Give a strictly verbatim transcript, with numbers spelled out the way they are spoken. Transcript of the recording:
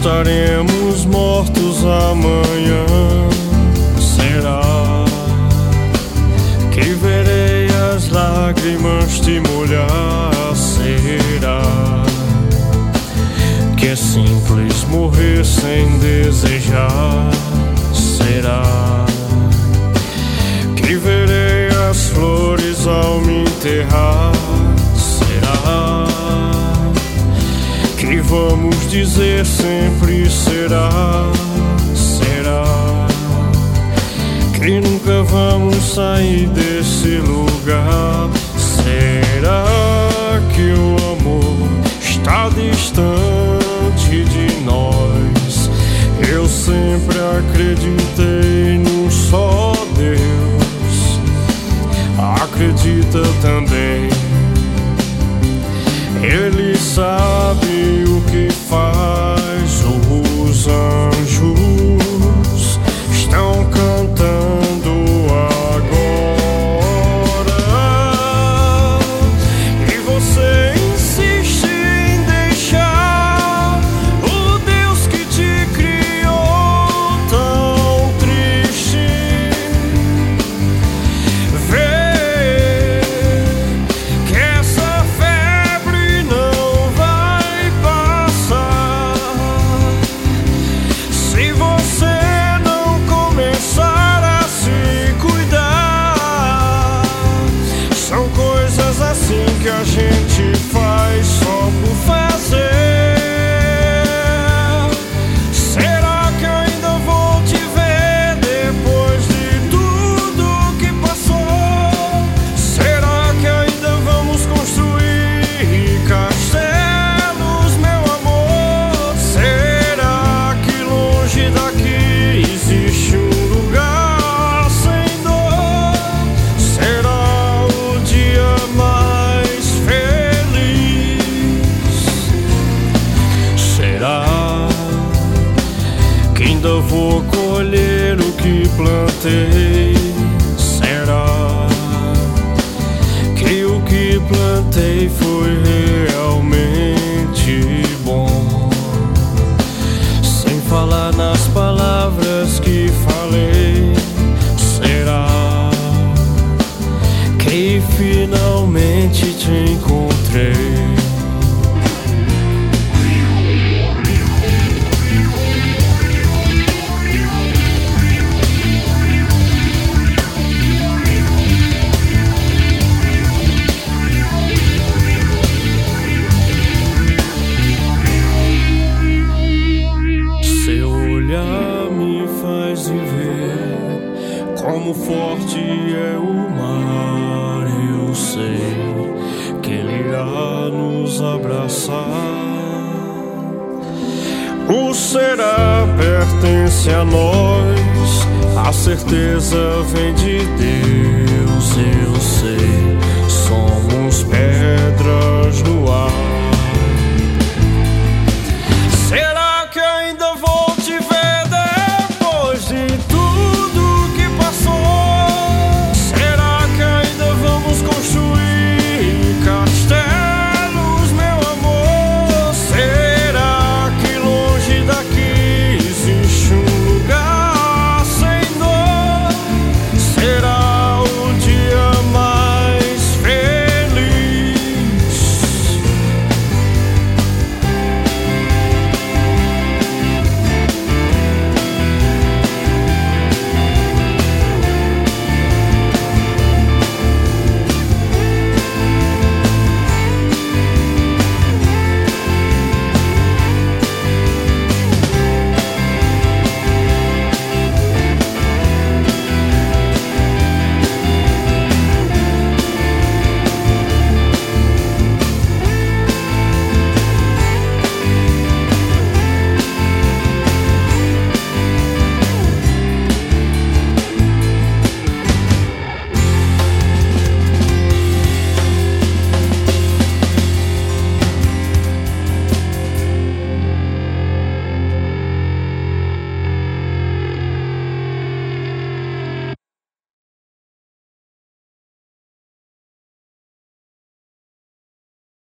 estaremos mortos amanhã? Será que verei as lágrimas te molhar? Será que é simples morrer sem desejar? Será que verei as flores ao me enterrar? Será que vamos dizer sempre será? Será que nunca vamos sair desse lugar? Será que o amor está distante de nós? Eu sempre acreditei num só Deus. Acredita também, Ele sabe o que faz. Os anjos estão cantando agora, e você insiste em deixar o Deus que te criou tão triste. Vê que essa febre não vai passar se você não começar a se cuidar. São coisas assim que a gente faz só por fazer. Será que ainda vou te ver depois de tudo que passou? Será que ainda vamos construir castelos, meu amor? Será que longe daqui existe um lugar sem dor? Será o dia mais feliz? Será que ainda vou colher o que plantei? Será que o que plantei foi realmente bom? Sem falar nas palavras que falei, será que finalmente te encontrei? Seu olhar me faz ver como forte é o mar. Eu sei que ele irá nos abraçar. O será pertence a nós, a certeza vem de Deus.